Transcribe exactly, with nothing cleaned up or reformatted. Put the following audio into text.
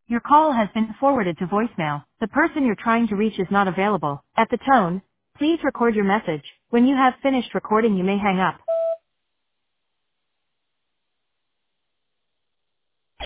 Your call has been forwarded to voicemail. The person you're trying to reach is not available. At the tone, please record your message. When you have finished recording, you may hang up.